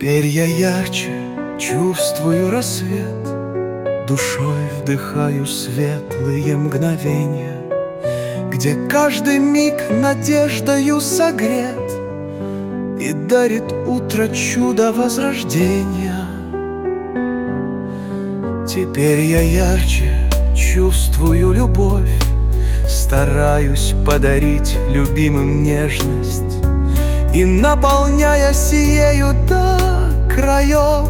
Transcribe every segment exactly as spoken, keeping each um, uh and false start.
Теперь я ярче чувствую рассвет, душой вдыхаю светлые мгновения, где каждый миг надеждою согрет и дарит утро чудо возрождения. Теперь я ярче чувствую любовь, стараюсь подарить любимым нежность, и, наполняя сиею до краев,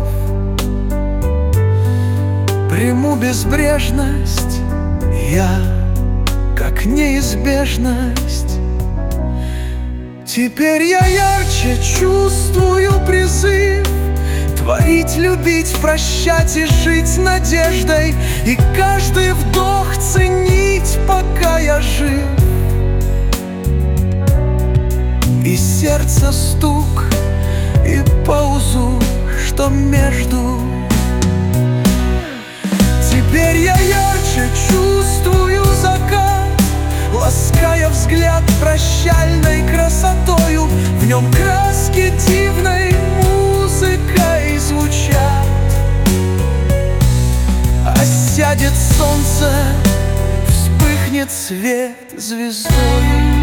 приму безбрежность я, как неизбежность. Теперь я ярче чувствую призыв творить, любить, прощать и жить надеждой, и каждый вдох ценить, пока я жив. И сердце стук, и паузу, что между. Теперь я ярче чувствую закат, лаская взгляд прощальной красотою. В нем краски дивной музыкой звучат. А сядет солнце, вспыхнет свет звездой.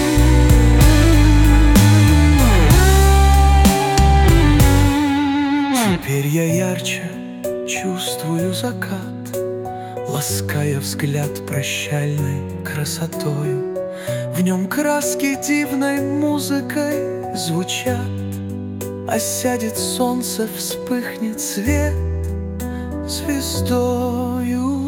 Теперь я ярче чувствую закат, лаская взгляд прощальной красотою. В нем краски дивной музыкой звучат. А сядет солнце, вспыхнет свет звездою.